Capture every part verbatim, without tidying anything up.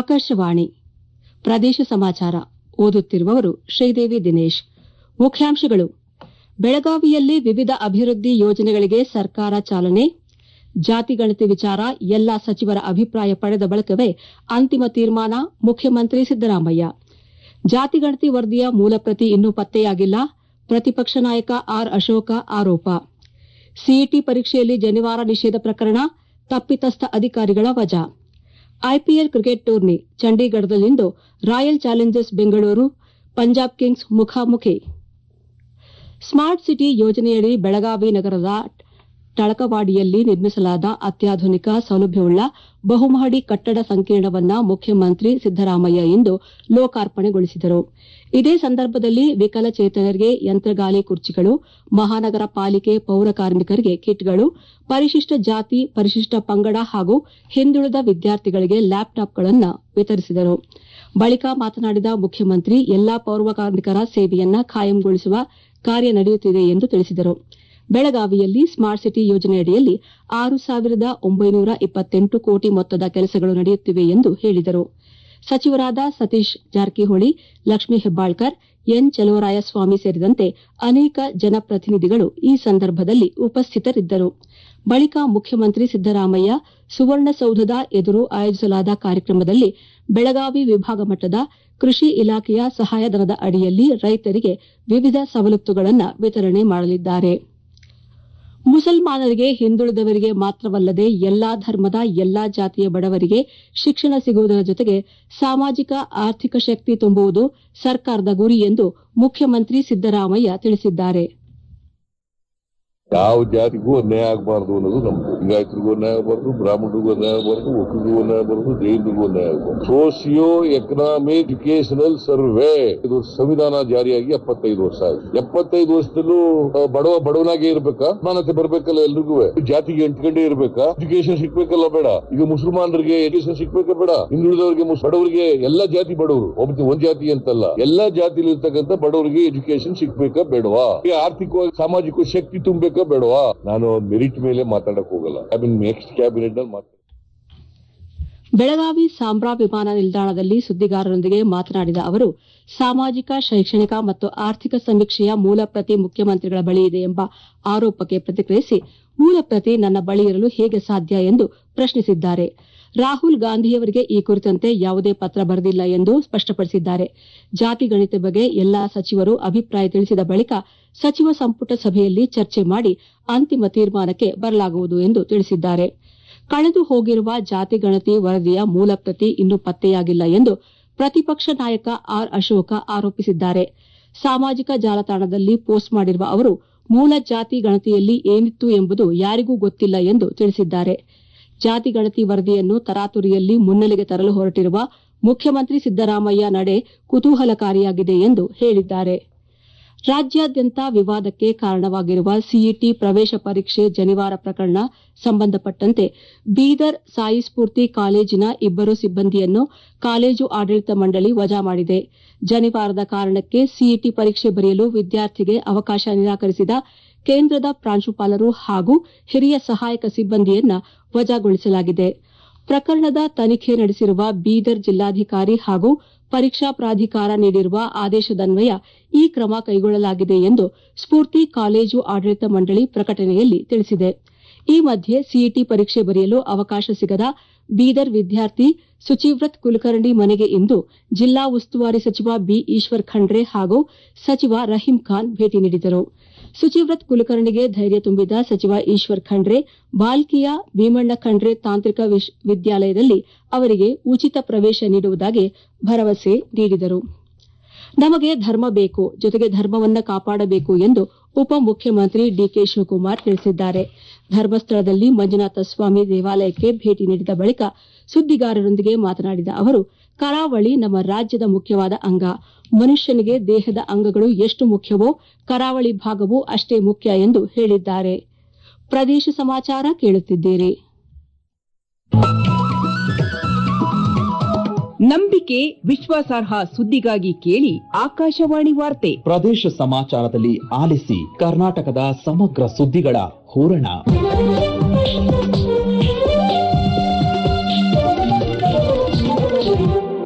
ಆಕಾಶವಾಣಿ ಪ್ರದೇಶ ಸಮಾಚಾರ ಓದುತ್ತಿರುವವರು ಶ್ರೀದೇವಿ ದಿನೇಶ್. ಮುಖ್ಯಾಂಶಗಳು: ಬೆಳಗಾವಿಯಲ್ಲಿ ವಿವಿಧ ಅಭಿವೃದ್ಧಿ ಯೋಜನೆಗಳಿಗೆ ಸರ್ಕಾರ ಚಾಲನೆ. ಜಾತಿಗಣತಿ ವಿಚಾರ ಎಲ್ಲಾ ಸಚಿವರ ಅಭಿಪ್ರಾಯ ಪಡೆದ ಬಳಿಕವೇ ಅಂತಿಮ ತೀರ್ಮಾನ. ಮುಖ್ಯಮಂತ್ರಿ ಸಿದ್ದರಾಮಯ್ಯ. ಜಾತಿಗಣತಿ ವರದಿಯ ಮೂಲಪ್ರತಿ ಇನ್ನೂ ಪತ್ತೆಯಾಗಿಲ್ಲ. ಪ್ರತಿಪಕ್ಷ ನಾಯಕ ಆರ್ ಅಶೋಕ ಆರೋಪ. ಸಿಇಟಿ ಪರೀಕ್ಷೆಯಲ್ಲಿ ಜನಿವಾರ ನಿಷೇಧ ಪ್ರಕರಣ, ತಪ್ಪಿತಸ್ಥ ಅಧಿಕಾರಿಗಳ ವಜಾ. ಐಪಿಎಲ್ ಕ್ರಿಕೆಟ್ ಟೂರ್ನಿ ಚಂಡೀಗಢದಲ್ಲಿಂದು Royal Challengers Bengaluru Punjab Kings ಮುಖಾಮುಖಿ. ಸ್ಮಾರ್ಟ್ ಸಿಟಿ ಯೋಜನೆಯಡಿ ಬೆಳಗಾವಿ ನಗರದ ಟಳಕವಾಡಿಯಲ್ಲಿ ನಿರ್ಮಿಸಲಾದ ಅತ್ಯಾಧುನಿಕ ಸೌಲಭ್ಯವುಳ್ಳ ಬಹುಮಹಡಿ ಕಟ್ಟಡ ಸಂಕೀರ್ಣವನ್ನು ಮುಖ್ಯಮಂತ್ರಿ ಸಿದ್ದರಾಮಯ್ಯ ಇಂದು ಲೋಕಾರ್ಪಣೆಗೊಳಿಸಿದರು. ಇದೇ ಸಂದರ್ಭದಲ್ಲಿ ವಿಕಲಚೇತನರಿಗೆ ಯಂತ್ರಗಾಲಿ ಕುರ್ಚಿಗಳು, ಮಹಾನಗರ ಪಾಲಿಕೆ ಪೌರ ಕಾರ್ಮಿಕರಿಗೆ ಕಿಟ್ಗಳು, ಪರಿಶಿಷ್ಟ ಜಾತಿ, ಪರಿಶಿಷ್ಟ ಪಂಗಡ ಹಾಗೂ ಹಿಂದುಳಿದ ವಿದ್ಯಾರ್ಥಿಗಳಿಗೆ ಲ್ಯಾಪ್ಟಾಪ್ಗಳನ್ನು ವಿತರಿಸಿದರು. ಬಳಿಕ ಮಾತನಾಡಿದ ಮುಖ್ಯಮಂತ್ರಿ, ಎಲ್ಲಾ ಪೌರ ಕಾರ್ಮಿಕರ ಸೇವೆಯನ್ನು ಖಾಯಂಗೊಳಿಸುವ ಕಾರ್ಯ ನಡೆಯುತ್ತಿದೆ ಎಂದು ತಿಳಿಸಿದರು. ಬೆಳಗಾವಿಯಲ್ಲಿ ಸ್ಮಾರ್ಟ್ ಸಿಟಿ ಯೋಜನೆಯಡಿಯಲ್ಲಿ ಆರು ಸಾವಿರದ ಒಂಬೈನೂರ ಇಪ್ಪತ್ತೆಂಟು ಕೋಟಿ ಮೊತ್ತದ ಕೆಲಸಗಳು ನಡೆಯುತ್ತಿವೆ ಎಂದು ಹೇಳಿದರು. ಸಚಿವರಾದ ಸತೀಶ್ ಜಾರಕಿಹೊಳಿ, ಲಕ್ಷ್ಮೀ ಹೆಬ್ಬಾಳ್ಕರ್, ಎನ್ ಚಲುವರಾಯಸ್ವಾಮಿ ಸೇರಿದಂತೆ ಅನೇಕ ಜನಪ್ರತಿನಿಧಿಗಳು ಈ ಸಂದರ್ಭದಲ್ಲಿ ಉಪಸ್ಥಿತರಿದ್ದರು. ಬಳಿಕ ಮುಖ್ಯಮಂತ್ರಿ ಸಿದ್ದರಾಮಯ್ಯ ಸುವರ್ಣಸೌಧದ ಎದುರು ಆಯೋಜಿಸಲಾದ ಕಾರ್ಯಕ್ರಮದಲ್ಲಿ ಬೆಳಗಾವಿ ವಿಭಾಗ ಮಟ್ಟದ ಕೃಷಿ ಇಲಾಖೆಯ ಸಹಾಯಧನದ ಅಡಿಯಲ್ಲಿ ರೈತರಿಗೆ ವಿವಿಧ ಸವಲತ್ತುಗಳನ್ನು ವಿತರಣೆ ಮಾಡಲಿದ್ದಾರೆ. ಮುಸಲ್ಮಾನರಿಗೆ, ಹಿಂದುಳಿದವರಿಗೆ ಮಾತ್ರವಲ್ಲದೆ ಎಲ್ಲಾ ಧರ್ಮದ, ಎಲ್ಲಾ ಜಾತಿಯ ಬಡವರಿಗೆ ಶಿಕ್ಷಣ ಸಿಗುವುದರ ಜೊತೆಗೆ ಸಾಮಾಜಿಕ ಆರ್ಥಿಕ ಶಕ್ತಿ ತುಂಬುವುದು ಸರ್ಕಾರದ ಗುರಿ ಎಂದು ಮುಖ್ಯಮಂತ್ರಿ ಸಿದ್ದರಾಮಯ್ಯ ತಿಳಿಸಿದ್ದಾರೆ. ಯಾವ ಜಾತಿಗೂ ಅನ್ಯಾಯ ಆಗಬಾರ್ದು ಅನ್ನೋದು ನಮ್ದು. ಲಿಂಗಾಯತರಿಗೂ ಅನ್ಯಾಯ ಆಗಬಾರ್ದು, ಬ್ರಾಹ್ಮಣರಿಗೂ ಅನ್ಯಾಯ ಆಗಬಾರ್ದು, ಒಕ್ಕಲಿಗೂ ಅನ್ಯಾಯ ಆಗಬಾರ್ದು, ಜೈನರಿಗೂ ಅನ್ಯಾಯ ಆಗಬಾರ್ದು. ಸೋಸಿಯೋ ಎಕನಾಮಿಕ್ ಎಜುಕೇಶನಲ್ ಸರ್ವೆ ಇದು ಸಂವಿಧಾನ ಜಾರಿಯಾಗಿ ಎಪ್ಪತ್ತೈದು ವರ್ಷ ಆಯ್ತು. ಎಪ್ಪತ್ತೈದು ವರ್ಷದಲ್ಲೂ ಬಡವ ಬಡವನಾಗೆ ಇರ್ಬೇಕಾ? ಮಾನತೆ ಬರ್ಬೇಕಲ್ಲ ಎಲ್ರಿಗೂ. ಜಾತಿಗೆ ಎಂಟ್ಕಂಡೇ ಇರ್ಬೇಕಾ? ಎಜುಕೇಶನ್ ಸಿಕ್ಬೇಕಲ್ಲ ಬೇಡ? ಈಗ ಮುಸಲ್ಮಾನರಿಗೆ ಎಜುಕೇಶನ್ ಸಿಕ್ಬೇಕ ಬೇಡ? ಹಿಂದುಳಿದವರಿಗೆ, ಬಡವರಿಗೆ, ಎಲ್ಲಾ ಜಾತಿ ಬಡವರು, ಒಬ್ಬ ಒಂದ್ ಜಾತಿ ಅಂತಲ್ಲ, ಎಲ್ಲಾ ಜಾತಿಲಿ ಇರ್ತಕ್ಕಂಥ ಬಡವರಿಗೆ ಎಜುಕೇಶನ್ ಸಿಕ್ಬೇಕಾ ಬೇಡವಾ? ಆರ್ಥಿಕವಾಗಿ ಸಾಮಾಜಿಕ ಶಕ್ತಿ ತುಂಬಬೇಕಾ ಬೇಡವಾ? ನಾನು ಮೆರಿಟ್ ಮೇಲೆ ಮಾತಾಡಕ್ ಹೋಗಲ್ಲ. ನೆಕ್ಸ್ಟ್ ಕ್ಯಾಬಿನೆಟ್ ನಲ್ಲಿ ಮಾತಾಡ. ಬೆಳಗಾವಿ ಸಾಂಬ್ರಾ ವಿಮಾನ ನಿಲ್ದಾಣದಲ್ಲಿ ಸುದ್ದಿಗಾರರೊಂದಿಗೆ ಮಾತನಾಡಿದ ಅವರು, ಸಾಮಾಜಿಕ, ಶೈಕ್ಷಣಿಕ ಮತ್ತು ಆರ್ಥಿಕ ಸಮೀಕ್ಷೆಯ ಮೂಲಪ್ರತಿ ಮುಖ್ಯಮಂತ್ರಿಗಳ ಬಳಿ ಇದೆ ಎಂಬ ಆರೋಪಕ್ಕೆ ಪ್ರತಿಕ್ರಿಯಿಸಿ, ಮೂಲಪ್ರತಿ ನನ್ನ ಬಳಿ ಇರಲು ಹೇಗೆ ಸಾಧ್ಯ ಎಂದು ಪ್ರಶ್ನಿಸಿದ್ದಾರೆ. ರಾಹುಲ್ ಗಾಂಧಿಯವರಿಗೆ ಈ ಕುರಿತಂತೆ ಯಾವುದೇ ಪತ್ರ ಬರೆದಿಲ್ಲ ಎಂದು ಸ್ಪಷ್ಟಪಡಿಸಿದ್ದಾರೆ. ಜಾತಿ ಗಣಿತ ಬಗ್ಗೆ ಎಲ್ಲಾ ಸಚಿವರು ಅಭಿಪ್ರಾಯ ತಿಳಿಸಿದ ಬಳಿಕ ಸಚಿವ ಸಂಪುಟ ಸಭೆಯಲ್ಲಿ ಚರ್ಚೆ ಮಾಡಿ ಅಂತಿಮ ತೀರ್ಮಾನಕ್ಕೆ ಬರಲಾಗುವುದು ಎಂದು ತಿಳಿಸಿದ್ದಾರೆ. ಕಳೆದು ಹೋಗಿರುವ ಜಾತಿ ಗಣತಿ ವರದಿಯ ಮೂಲಪ್ರತಿ ಇನ್ನೂ ಪತ್ತೆಯಾಗಿಲ್ಲ ಎಂದು ಪ್ರತಿಪಕ್ಷ ನಾಯಕ ಆರ್ ಅಶೋಕ ಆರೋಪಿಸಿದ್ದಾರೆ. ಸಾಮಾಜಿಕ ಜಾಲತಾಣದಲ್ಲಿ ಪೋಸ್ಟ್ ಮಾಡಿರುವ ಅವರು, ಮೂಲ ಜಾತಿ ಗಣತಿಯಲ್ಲಿ ಏನಿತ್ತು ಎಂಬುದು ಯಾರಿಗೂ ಗೊತ್ತಿಲ್ಲ ಎಂದು ತಿಳಿಸಿದ್ದಾರೆ. ಜಾತಿ ಗಣತಿ ವರದಿಯನ್ನು ತರಾತುರಿಯಲ್ಲಿ ಮುನ್ನೆಲೆಗೆ ತರಲು ಹೊರಟಿರುವ ಮುಖ್ಯಮಂತ್ರಿ ಸಿದ್ದರಾಮಯ್ಯ ನಡೆ ಕುತೂಹಲಕಾರಿಯಾಗಿದೆ ಎಂದು ಹೇಳಿದ್ದಾರೆ. ರಾಜ್ಯಾದ್ಯಂತ ವಿವಾದಕ್ಕೆ ಕಾರಣವಾಗಿರುವ ಸಿಇಟಿ ಪ್ರವೇಶ ಪರೀಕ್ಷೆ ಜನಿವಾರ ಪ್ರಕರಣ ಸಂಬಂಧಪಟ್ಟಂತೆ ಬೀದರ್ ಸಾಯಿ ಸ್ಫೂರ್ತಿ ಕಾಲೇಜಿನ ಇಬ್ಬರು ಸಿಬ್ಬಂದಿಯನ್ನು ಕಾಲೇಜು ಆಡಳಿತ ಮಂಡಳಿ ವಜಾ ಮಾಡಿದೆ. ಜನಿವಾರದ ಕಾರಣಕ್ಕೆ ಸಿಇಟಿ ಪರೀಕ್ಷೆ ಬರೆಯಲು ವಿದ್ಯಾರ್ಥಿಗೆ ಅವಕಾಶ ನಿರಾಕರಿಸಿದ ಕೇಂದ್ರದ ಪ್ರಾಂಶುಪಾಲರು ಹಾಗೂ ಹಿರಿಯ ಸಹಾಯಕ ಸಿಬ್ಬಂದಿಯನ್ನು ವಜಾಗೊಳಿಸಲಾಗಿದೆ. ಪ್ರಕರಣದ ತನಿಖೆ ನಡೆಸಿರುವ ಬೀದರ್ ಜಿಲ್ಲಾಧಿಕಾರಿ ಹಾಗೂ ಪರೀಕ್ಷಾ ಪ್ರಾಧಿಕಾರ ನೀಡಿರುವ ಆದೇಶದನ್ವಯ ಈ ಕ್ರಮ ಕೈಗೊಳ್ಳಲಾಗಿದೆ ಎಂದು ಸ್ಫೂರ್ತಿ ಕಾಲೇಜು ಆಡಳಿತ ಮಂಡಳಿ ಪ್ರಕಟಣೆಯಲ್ಲಿ ತಿಳಿಸಿದೆ. ಈ ಮಧ್ಯೆ ಸಿಇಟಿ ಪರೀಕ್ಷೆ ಬರೆಯಲು ಅವಕಾಶ ಸಿಗದ ಬೀದರ್ ವಿದ್ಯಾರ್ಥಿ ಸುಚಿವ್ರತ್ ಕುಲಕರ್ಣಿ ಮನೆಗೆ ಇಂದು ಜಿಲ್ಲಾ ಉಸ್ತುವಾರಿ ಸಚಿವ ಬಿ ಈಶ್ವರ್ ಖಂಡ್ರೆ ಹಾಗೂ ಸಚಿವ ರಹೀಂ ಖಾನ್ ಭೇಟಿ ನೀಡಿದರು. ಸುಚಿವ್ರತ್ ಕುಲಕರ್ಣಿಗೆ ಧೈರ್ಯ ತುಂಬಿದ ಸಚಿವ ಈಶ್ವರ್ ಖಂಡ್ರೆ ಬಾಲ್ಕಿಯ ಭೀಮಣ್ಣ ಖಂಡ್ರೆ ತಾಂತ್ರಿಕ ವಿದ್ಯಾಲಯದಲ್ಲಿ ಅವರಿಗೆ ಉಚಿತ ಪ್ರವೇಶ ನೀಡುವುದಾಗಿ ಭರವಸೆ ನೀಡಿದರು. ನಮಗೆ ಧರ್ಮ ಬೇಕು, ಜೊತೆಗೆ ಧರ್ಮವನ್ನು ಕಾಪಾಡಬೇಕು ಎಂದು ಉಪಮುಖ್ಯಮಂತ್ರಿ ಡಿಕೆ ಶಿವಕುಮಾರ್ ತಿಳಿಸಿದ್ದಾರೆ. ಧರ್ಮಸ್ಥಳದಲ್ಲಿ ಮಂಜುನಾಥ ಸ್ವಾಮಿ ದೇವಾಲಯಕ್ಕೆ ಭೇಟಿ ನೀಡಿದ ಬಳಿಕ ಸುದ್ದಿಗಾರರೊಂದಿಗೆ ಮಾತನಾಡಿದ ಅವರು, ಕರಾವಳಿ ನಮ್ಮ ರಾಜ್ಯದ ಮುಖ್ಯವಾದ ಅಂಗ. ಮನುಷ್ಯನಿಗೆ ದೇಹದ ಅಂಗಗಳು ಎಷ್ಟು ಮುಖ್ಯವೋ ಕರಾವಳಿ ಭಾಗವೂ ಅಷ್ಟೇ ಮುಖ್ಯ ಎಂದು ಹೇಳಿದ್ದಾರೆ. ಪ್ರದೇಶ ಸಮಾಚಾರ ಕೇಳುತ್ತಿದ್ದೀರಿ. ನಂಬಿಕೆ, ವಿಶ್ವಾಸಾರ್ಹ ಸುದ್ದಿಗಾಗಿ ಕೇಳಿ ಆಕಾಶವಾಣಿ ವಾರ್ತೆ. ಪ್ರದೇಶ ಸಮಾಚಾರದಲ್ಲಿ ಆಲಿಸಿ ಕರ್ನಾಟಕದ ಸಮಗ್ರ ಸುದ್ದಿಗಳ ಹೂರಣ.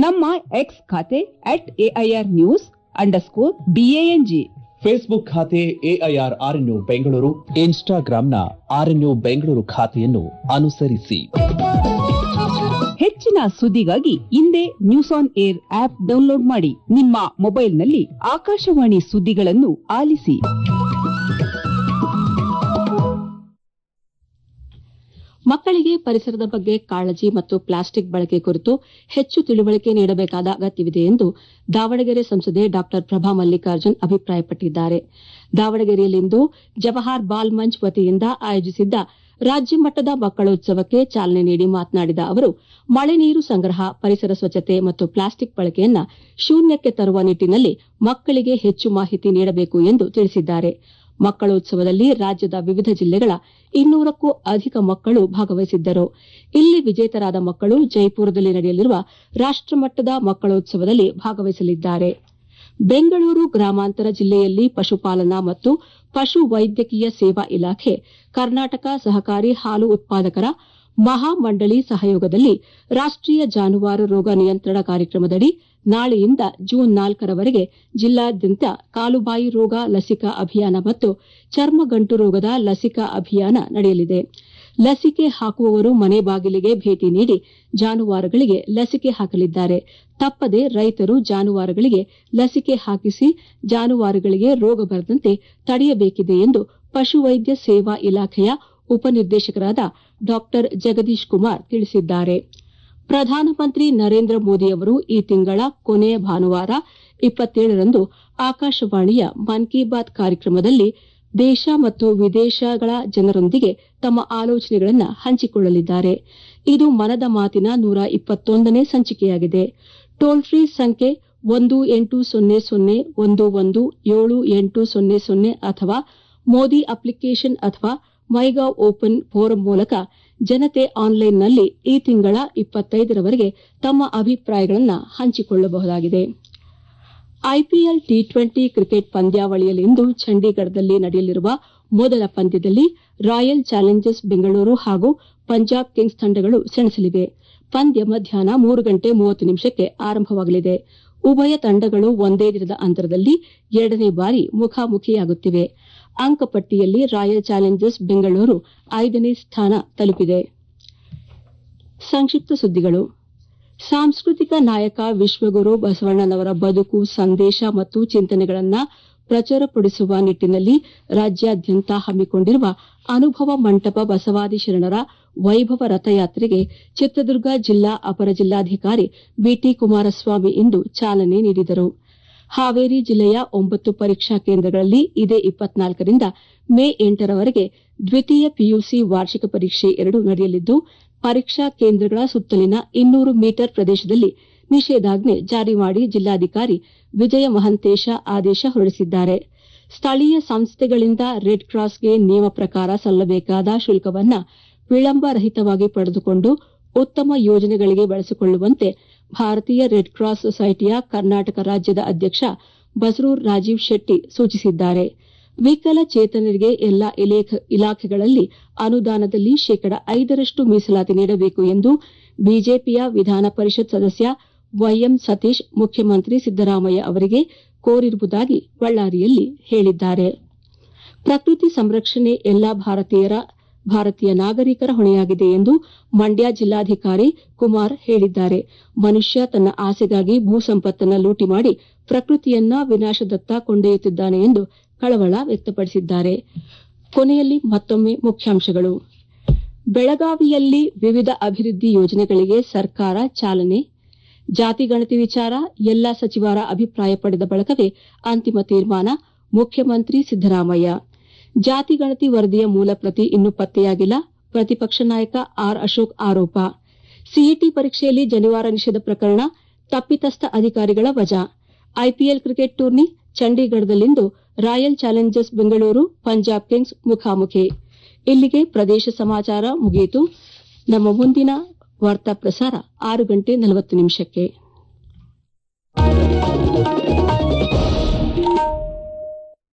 ನಮ್ಮ ಎಕ್ಸ್ ಖಾತೆ at AIR news underscore BANG, Facebook ಖಾತೆ ಎಐಆರ್ ಆರ್ಎನ್ಯು ಬೆಂಗಳೂರು, ಇನ್ಸ್ಟಾಗ್ರಾಂನ ಆರ್ಎನ್ಯು ಬೆಂಗಳೂರು ಖಾತೆಯನ್ನು ಅನುಸರಿಸಿ. ಹೆಚ್ಚಿನ ಸುದ್ದಿಗಾಗಿ ಇಂದೇ news on air app download ಮಾಡಿ. ನಿಮ್ಮ ಮೊಬೈಲ್ನಲ್ಲಿ ಆಕಾಶವಾಣಿ ಸುದ್ದಿಗಳನ್ನು ಆಲಿಸಿ. ಮಕ್ಕಳಿಗೆ ಪರಿಸರದ ಬಗ್ಗೆ ಕಾಳಜಿ ಮತ್ತು ಪ್ಲಾಸ್ಟಿಕ್ ಬಳಕೆ ಕುರಿತು ಹೆಚ್ಚು ತಿಳುವಳಿಕೆ ನೀಡಬೇಕಾದ ಅಗತ್ಯವಿದೆ ಎಂದು ದಾವಣಗೆರೆ ಸಂಸದೆ ಡಾ ಪ್ರಭಾ ಮಲ್ಲಿಕಾರ್ಜುನ್ ಅಭಿಪ್ರಾಯಪಟ್ಟಿದ್ದಾರೆ. ದಾವಣಗೆರೆಯಲ್ಲಿಂದು ಜವಾಹರ್ ಬಾಲ್ ಮಂಚ್ ವತಿಯಿಂದ ಆಯೋಜಿಸಿದ್ದ ರಾಜ್ಯ ಮಟ್ಟದ ಮಕ್ಕಳೋತ್ಸವಕ್ಕೆ ಚಾಲನೆ ನೀಡಿ ಮಾತನಾಡಿದ ಅವರು, ಮಳೆ ನೀರು ಸಂಗ್ರಹ, ಪರಿಸರ ಸ್ವಚ್ಛತೆ ಮತ್ತು ಪ್ಲಾಸ್ಟಿಕ್ ಬಳಕೆಯನ್ನು ಶೂನ್ಯಕ್ಕೆ ತರುವ ನಿಟ್ಟಿನಲ್ಲಿ ಮಕ್ಕಳಿಗೆ ಹೆಚ್ಚು ಮಾಹಿತಿ ನೀಡಬೇಕು ಎಂದು ತಿಳಿಸಿದ್ದಾರೆ. ಮಕ್ಕಳೋತ್ಸವದಲ್ಲಿ ರಾಜ್ಯದ ವಿವಿಧ ಜಿಲ್ಲೆಗಳ ಇನ್ನೂರಕ್ಕೂ ಅಧಿಕ ಮಕ್ಕಳು ಭಾಗವಹಿಸಿದ್ದರು. ಇಲ್ಲಿ ವಿಜೇತರಾದ ಮಕ್ಕಳು ಜೈಪುರದಲ್ಲಿ ನಡೆಯಲಿರುವ ರಾಷ್ಟಮಟ್ಟದ ಮಕ್ಕಳೋತ್ಸವದಲ್ಲಿ ಭಾಗವಹಿಸಲಿದ್ದಾರೆ. ಬೆಂಗಳೂರು ಗ್ರಾಮಾಂತರ ಜಿಲ್ಲೆಯಲ್ಲಿ ಪಶುಪಾಲನಾ ಮತ್ತು ಪಶು ವೈದ್ಯಕೀಯ ಸೇವಾ ಇಲಾಖೆ, ಕರ್ನಾಟಕ ಸಹಕಾರಿ ಹಾಲು ಉತ್ಪಾದಕರ ಮಹಾಮಂಡಳಿ ಸಹಯೋಗದಲ್ಲಿ ರಾಷ್ಟೀಯ ಜಾನುವಾರು ರೋಗ ನಿಯಂತ್ರಣ ಕಾರ್ಯಕ್ರಮದಡಿ ನಾಳೆಯಿಂದ ಜೂನ್ ನಾಲ್ಕರವರೆಗೆ ಜಿಲ್ಲಾದ್ಯಂತ ಕಾಲುಬಾಯಿ ರೋಗ ಲಸಿಕಾ ಅಭಿಯಾನ ಮತ್ತು ಚರ್ಮಗಂಟು ರೋಗದ ಲಸಿಕಾ ಅಭಿಯಾನ ನಡೆಯಲಿದೆ. ಲಸಿಕೆ ಹಾಕುವವರು ಮನೆ ಬಾಗಿಲಿಗೆ ಭೇಟಿ ನೀಡಿ ಜಾನುವಾರುಗಳಿಗೆ ಲಸಿಕೆ ಹಾಕಲಿದ್ದಾರೆ. ತಪ್ಪದೆ ರೈತರು ಜಾನುವಾರುಗಳಿಗೆ ಲಸಿಕೆ ಹಾಕಿಸಿ ಜಾನುವಾರುಗಳಿಗೆ ರೋಗ ಬರದಂತೆ ತಡೆಯಬೇಕಿದೆ ಎಂದು ಪಶುವೈದ್ಯ ಸೇವಾ ಇಲಾಖೆಯ ಉಪನಿರ್ದೇಶಕರಾದ ಡಾ ಜಗದೀಶ್ ಕುಮಾರ್ ತಿಳಿಸಿದ್ದಾರೆ. ಪ್ರಧಾನಮಂತ್ರಿ ನರೇಂದ್ರ ಮೋದಿ ಅವರು ಈ ತಿಂಗಳ ಕೊನೆಯ ಭಾನುವಾರ ಇಪ್ಪತ್ತೇಳರಂದು ಆಕಾಶವಾಣಿಯ ಮನ್ ಕಿ ಬಾತ್ ಕಾರ್ಯಕ್ರಮದಲ್ಲಿ ದೇಶ ಮತ್ತು ವಿದೇಶಗಳ ಜನರೊಂದಿಗೆ ತಮ್ಮ ಆಲೋಚನೆಗಳನ್ನು ಹಂಚಿಕೊಳ್ಳಲಿದ್ದಾರೆ. ಇದು ಮನದ ಮಾತಿನ ನೂರ ಇಪ್ಪತ್ತೊಂದನೇ ಸಂಚಿಕೆಯಾಗಿದೆ. ಟೋಲ್ ಫ್ರೀ ಸಂಖ್ಯೆ ಒಂದು ಎಂಟು ಸೊನ್ನೆ ಸೊನ್ನೆ ಒಂದು ಒಂದು ಏಳು ಎಂಟು ಸೊನ್ನೆ ಸೊನ್ನೆ ಅಥವಾ ಮೋದಿ ಅಪ್ಲಿಕೇಶನ್ ಅಥವಾ ಮೈಗವ್ ಓಪನ್ ಫೋರಂ ಮೂಲಕ ಜನತೆ ಆನ್ಲೈನ್ನಲ್ಲಿ ಈ ತಿಂಗಳ ಇಪ್ಪತ್ತೈದರವರೆಗೆ ತಮ್ಮ ಅಭಿಪ್ರಾಯಗಳನ್ನು ಹಂಚಿಕೊಳ್ಳಬಹುದಾಗಿದೆ. ಐಪಿಎಲ್ ಟಿ ಟ್ವೆಂಟಿ ಕ್ರಿಕೆಟ್ ಪಂದ್ಯಾವಳಿಯಲ್ಲಿಂದು ಚಂಡೀಗಢದಲ್ಲಿ ನಡೆಯಲಿರುವ ಮೊದಲ ಪಂದ್ಯದಲ್ಲಿ ರಾಯಲ್ ಚಾಲೆಂಜರ್ಸ್ ಬೆಂಗಳೂರು ಹಾಗೂ ಪಂಜಾಬ್ ಕಿಂಗ್ಸ್ ತಂಡಗಳು ಸೆಣಸಲಿವೆ. ಪಂದ್ಯ ಮಧ್ಯಾಹ್ನ ಮೂರು ಗಂಟೆ ಮೂವತ್ತು ನಿಮಿಷಕ್ಕೆ ಆರಂಭವಾಗಲಿದೆ. ಉಭಯ ತಂಡಗಳು ಒಂದೇ ದಿನದ ಅಂತರದಲ್ಲಿ ಎರಡನೇ ಬಾರಿ ಮುಖಾಮುಖಿಯಾಗುತ್ತಿವೆ. ಅಂಕಪಟ್ಟಿಯಲ್ಲಿ ರಾಯಲ್ ಚಾಲೆಂಜರ್ಸ್ ಬೆಂಗಳೂರು ಐದನೇ ಸ್ಥಾನ ತಲುಪಿದೆ. ಸಂಕ್ಷಿಪ್ತ ಸುದ್ದಿಗಳು. ಸಾಂಸ್ಕೃತಿಕ ನಾಯಕ ವಿಶ್ವಗುರು ಬಸವಣ್ಣನವರ ಬದುಕು, ಸಂದೇಶ ಮತ್ತು ಚಿಂತನೆಗಳನ್ನು ಪ್ರಚುರಪಡಿಸುವ ನಿಟ್ಟಿನಲ್ಲಿ ರಾಜ್ಯಾದ್ಯಂತ ಹಮ್ಮಿಕೊಂಡಿರುವ ಅನುಭವ ಮಂಟಪ ಬಸವಾದಿ ಶರಣರ ವೈಭವ ರಥಯಾತ್ರೆಗೆ ಚಿತ್ರದುರ್ಗ ಜಿಲ್ಲಾ ಅಪರ ಜಿಲ್ಲಾಧಿಕಾರಿ ಬಿಟಿ ಕುಮಾರಸ್ವಾಮಿ ಇಂದು ಚಾಲನೆ ನೀಡಿದರು. ಹಾವೇರಿ ಜಿಲ್ಲೆಯ ಒಂಬತ್ತು ಪರೀಕ್ಷಾ ಕೇಂದ್ರಗಳಲ್ಲಿ ಇದೇ ಇಪ್ಪತ್ನಾಲ್ಕರಿಂದ ಮೇ ಎಂಟರವರೆಗೆ ದ್ವಿತೀಯ ಪಿಯುಸಿ ವಾರ್ಷಿಕ ಪರೀಕ್ಷೆ ಎರಡು ನಡೆಯಲಿದ್ದು, ಪರೀಕ್ಷಾ ಕೇಂದ್ರಗಳ ಸುತ್ತಲಿನ ಇನ್ನೂರು ಮೀಟರ್ ಪ್ರದೇಶದಲ್ಲಿ ನಿಷೇಧಾಜ್ಞೆ ಜಾರಿ ಮಾಡಿ ಜಿಲ್ಲಾಧಿಕಾರಿ ವಿಜಯ ಮಹಂತೇಶ ಆದೇಶ ಹೊರಡಿಸಿದ್ದಾರೆ. ಸ್ಥಳೀಯ ಸಂಸ್ಥೆಗಳಿಂದ ರೆಡ್ ಕ್ರಾಸ್ಗೆ ನಿಯಮ ಪ್ರಕಾರ ಸಲ್ಲಬೇಕಾದ ಶುಲ್ಕವನ್ನು ವಿಳಂಬ ರಹಿತವಾಗಿ ಪಡೆದುಕೊಂಡು ಉತ್ತಮ ಯೋಜನೆಗಳಿಗೆ ಬಳಸಿಕೊಳ್ಳುವಂತೆ ಭಾರತೀಯ ರೆಡ್ ಕ್ರಾಸ್ ಸೊಸೈಟಿಯ ಕರ್ನಾಟಕ ರಾಜ್ಯದ ಅಧ್ಯಕ್ಷ ಬಸರೂರ್ ರಾಜೀವ್ ಶೆಟ್ಟಿ ಸೂಚಿಸಿದ್ದಾರೆ. ವಿಕಲಚೇತನರಿಗೆ ಎಲ್ಲಾ ಇಲಾಖೆಗಳಲ್ಲಿ ಅನುದಾನದಲ್ಲಿ ಶೇಕಡ ಐದರಷ್ಟು ಮೀಸಲಾತಿ ನೀಡಬೇಕು ಎಂದು ಬಿಜೆಪಿಯ ವಿಧಾನ ಪರಿಷತ್ ಸದಸ್ಯ ವೈಎಂ ಸತೀಶ್ ಮುಖ್ಯಮಂತ್ರಿ ಸಿದ್ದರಾಮಯ್ಯ ಅವರಿಗೆ ಕೋರಿರುವುದಾಗಿ ಬಳ್ಳಾರಿಯಲ್ಲಿ ಹೇಳಿದ್ದಾರೆ. ಪ್ರಕೃತಿ ಸಂರಕ್ಷಣೆ ಎಲ್ಲಾ ಭಾರತೀಯರ ಭಾರತೀಯ ನಾಗರಿಕರ ಹೊಣೆಯಾಗಿದೆ ಎಂದು ಮಂಡ್ಯ ಜಿಲ್ಲಾಧಿಕಾರಿ ಕುಮಾರ್ ಹೇಳಿದ್ದಾರೆ. ಮನುಷ್ಯ ತನ್ನ ಆಸೆಗಾಗಿ ಭೂ ಸಂಪತ್ತನ್ನು ಲೂಟಿ ಮಾಡಿ ಪ್ರಕೃತಿಯನ್ನ ವಿನಾಶದತ್ತ ಕೊಂಡೊಯ್ಯುತ್ತಿದ್ದಾನೆ ಎಂದು ಕಳವಳ ವ್ಯಕ್ತಪಡಿಸಿದ್ದಾರೆ. ಕೊನೆಯಲ್ಲಿ ಮತ್ತೊಮ್ಮೆ ಮುಖ್ಯಾಂಶಗಳು. ಬೆಳಗಾವಿಯಲ್ಲಿ ವಿವಿಧ ಅಭಿವೃದ್ಧಿ ಯೋಜನೆಗಳಿಗೆ ಸರ್ಕಾರ ಚಾಲನೆ. ಜಾತಿ ಗಣತಿ ವಿಚಾರ ಎಲ್ಲಾ ಸಚಿವರ ಅಭಿಪ್ರಾಯ ಪಡೆದ ಬಳಿಕವೇ ಅಂತಿಮ ತೀರ್ಮಾನ, ಮುಖ್ಯಮಂತ್ರಿ ಸಿದ್ದರಾಮಯ್ಯ. ಜಾತಿ ಗಣತಿ ವರದಿಯ ಮೂಲ ಪ್ರತಿ ಇನ್ನೂ ಪತ್ತೆಯಾಗಿಲ್ಲ, ಪ್ರತಿಪಕ್ಷ ನಾಯಕ ಆರ್ ಅಶೋಕ್ ಆರೋಪ. ಸಿಇಟಿ ಪರೀಕ್ಷೆಯಲ್ಲಿ ಜನಿವಾರ ನಿಷೇಧ ಪ್ರಕರಣ, ತಪ್ಪಿತಸ್ಥ ಅಧಿಕಾರಿಗಳ ವಜಾ. ಐಪಿಎಲ್ ಕ್ರಿಕೆಟ್ ಟೂರ್ನಿ, ಚಂಡೀಗಢದಲ್ಲಿಂದು Royal Challengers Bengaluru Punjab Kings ಮುಖಾಮುಖಿ. ಇಲ್ಲಿಗೆ ಪ್ರದೇಶ ಸಮಾಚಾರ ಮುಗಿಯಿತು. ನಮ್ಮ ಮುಂದಿನ ವಾರ್ತಾ ಪ್ರಸಾರ ಆರು ಗಂಟೆ ನಲವತ್ತು ನಿಮಿಷಕ್ಕೆ.